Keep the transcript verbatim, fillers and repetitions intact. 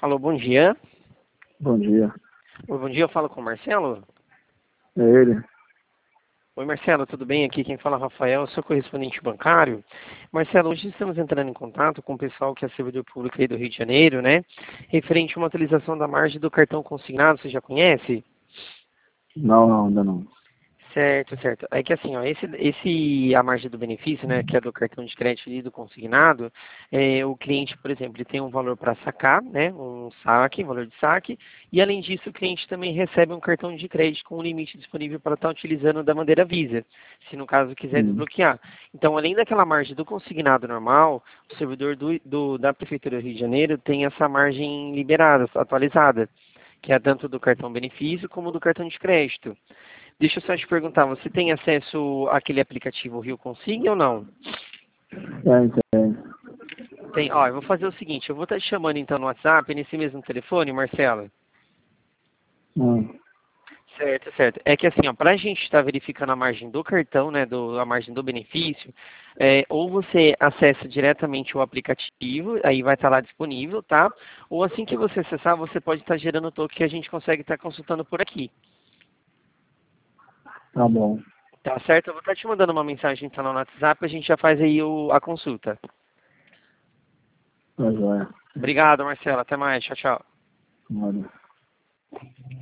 Alô, bom dia. Bom dia. Oi, bom dia, eu falo com o Marcelo. É ele? Oi, Marcelo, tudo bem? Aqui quem fala é o Rafael, eu sou correspondente bancário. Marcelo, hoje estamos entrando em contato com o pessoal que é servidor público aí do Rio de Janeiro, né? Referente a uma atualização da margem do cartão consignado, você já conhece? Não, não, ainda não. Certo, certo. É que assim, ó, esse, esse, a margem do benefício, né, que é do cartão de crédito e do consignado, é, o cliente, por exemplo, ele tem um valor para sacar, né, um saque, um valor de saque, e além disso, o cliente também recebe um cartão de crédito com um limite disponível para estar utilizando da maneira Visa, se no caso quiser Hum. desbloquear. Então, além daquela margem do consignado normal, o servidor do, do, da Prefeitura do Rio de Janeiro tem essa margem liberada, atualizada, que é tanto do cartão benefício como do cartão de crédito. Deixa eu só te perguntar, você tem acesso àquele aplicativo Rio Consigne ou não? É, entendo. Tem, ó, eu vou fazer o seguinte, eu vou estar te chamando então no WhatsApp, nesse mesmo telefone, Marcela. Hum. Certo, certo. É que assim, ó, para a gente estar verificando a margem do cartão, né, do, a margem do benefício, é, ou você acessa diretamente o aplicativo, aí vai estar lá disponível, tá? Ou assim que você acessar, você pode estar gerando o token que a gente consegue estar consultando por aqui. Tá bom. Tá certo? Eu vou estar te mandando uma mensagem então no WhatsApp, a gente já faz aí o, a consulta. Tá joia. Obrigado, Marcelo. Até mais. Tchau, tchau. Nada.